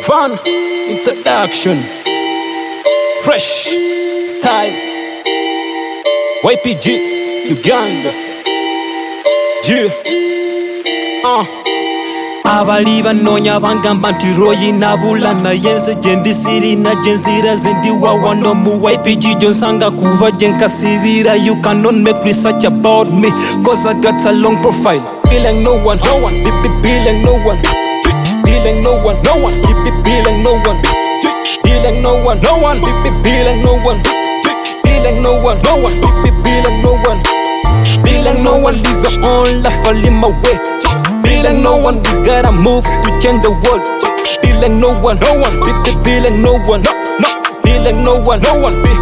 Van introduction, fresh style, YPG Uganda. Abali banoonya bangamba nti royi nabula naye nze gye ndi sirina gye nzira ze ndi wawano mu YPG gyonsanga kuba gye nkasibira. You cannot make research about me cause I got a long profile. Be like no one, be like no one, be like no one, be like no one, be like no one, be like no one, be like no one, be like no one, be like no one. Live your own life, I live my way. Be like no one, we gotta move to change the world. Be like no one, be like no one, be like no one, be.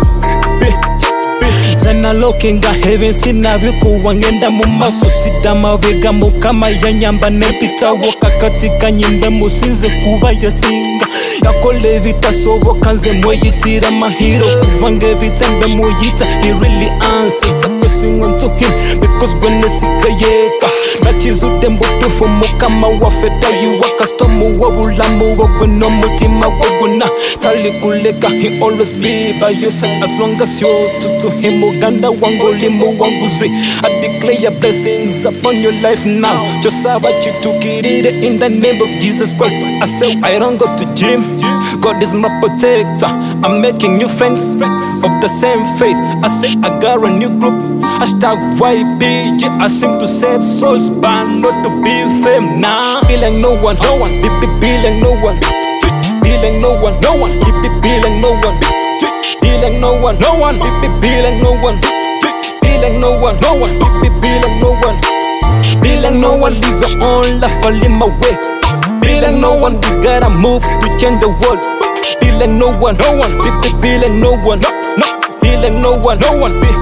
Zana lookinga heaven sinabikuwa ngenda mu maso sidama bega mukama yanyamba nepitawo kakatika nyimbe musinze kuba yasinga yakole bitasoboka nze mweyitira mahiro kuvange bitembe muyita. He really answers a pressing onto him because when nesikayeka nakizude mbutufu mukama wafeta yiwa customer wabulamu wagwe n'omutima gwaguna talikuleka. He always be by your side as long as you're true to him. Uganda wangu limu wanguzi, I declare your blessings upon your life now. Just about you to get it in the name of Jesus Christ. I say I don't go to gym, God is my protector. I'm making new friends of the same faith. I say I got a new group, hashtag YPG. I sing to save souls but not to be fame. Nah, be like no one, be like no one, be like no one, be like no one, be like no one, be like no one, be like no one, be like no one, be like no one. Live your own life, I live my way. Be like no one, we gotta move to change the world. Be like no one, be like no one, be like no one, be.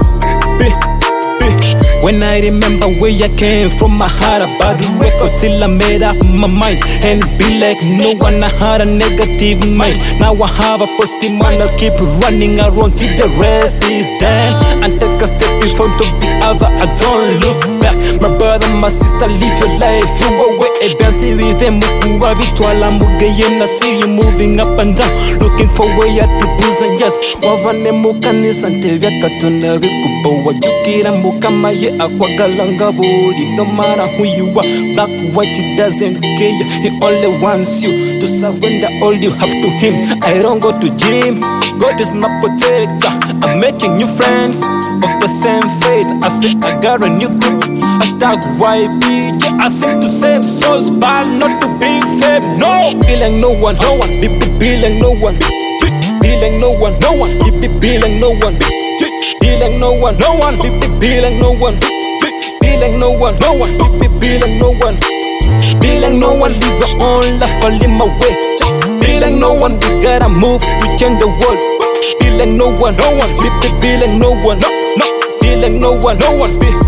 When I remember where I came from, my heart about the record till I made up my mind. And be like no one, I had a negative mind. Now I have a positive mind, I'll keep running around till the rest is done. And take a step in front of the other, I don't look back. My brother, my sister, live your life. You away a fancy with them, Mukuwa Bitwala Mugayen. I see you moving up and down, looking for way out to booze and yes. Wavane Mukanis and Tevia Katuna Vikubo, what you get and Mukamaye. Akwagalanga body, no matter who you are, black, white, it doesn't care. He only wants you to surrender all you have to him. I don't go to gym, God is my protector. I'm making new friends of the same faith. I say I got a new group, hashtag YPG. I sing to save souls but not to be fame. No, be like no one, be like no one, be like no one, be like no one, be like no one, be like no one, be like no one, be like no one, be like no one. Live your own life, I live my way. Be like no one, we gotta move to change the world. Be like no one, be like no one, be like no one, be.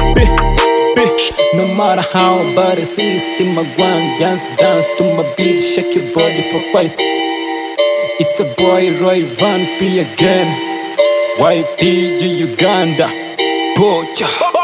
No matter how bad it is, still my grind, dance to my beat, shake your body for Christ. It's a boy Roy Van P again. YPG Uganda, Bocha.